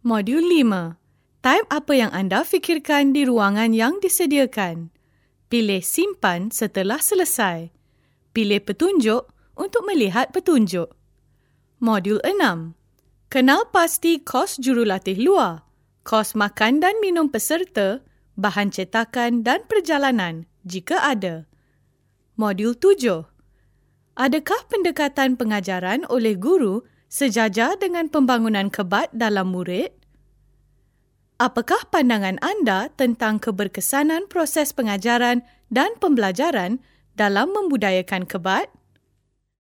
Modul 5. Taip apa yang anda fikirkan di ruangan yang disediakan. Pilih simpan setelah selesai. Pilih petunjuk untuk melihat petunjuk. Modul 6. Kenal pasti kos jurulatih luar, kos makan dan minum peserta, bahan cetakan dan perjalanan jika ada. Modul 7. Adakah pendekatan pengajaran oleh guru sejajar dengan pembangunan kebat dalam murid? Apakah pandangan anda tentang keberkesanan proses pengajaran dan pembelajaran dalam membudayakan kebat?